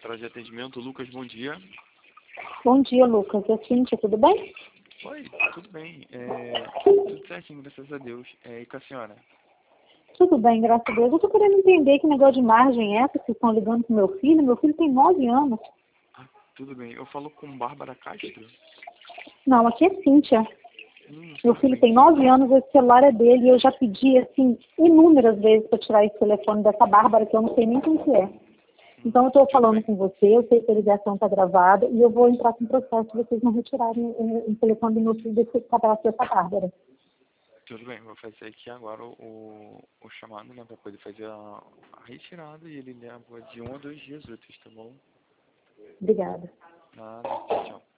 central de atendimento. Lucas, bom dia. Bom dia, Lucas. É a Cíntia, tudo bem? Oi, tudo bem. Tudo certinho, graças a Deus. E com a senhora? Tudo bem, graças a Deus. Eu tô querendo entender que negócio de margem é essa que vocês estão ligando pro meu filho. Meu filho tem 9 anos. Ah, tudo bem. Eu falo com Bárbara Castro? Não, aqui é Cíntia. Meu Tudo filho bem. tem 9 anos, esse celular é dele e eu já pedi, assim, inúmeras vezes para tirar esse telefone dessa Bárbara, que eu não sei nem quem que é. Então eu estou Tudo falando bem. com você, eu sei que a ligação está gravada e eu vou entrar com o processo se vocês não retirarem o telefone do meu filho desse cadastro dessa Bárbara. Tudo bem, vou fazer aqui agora o chamado, né, para poder fazer a retirada e ele leva de 1 a 2 dias úteis, tá bom? Obrigada. Nada, tchau.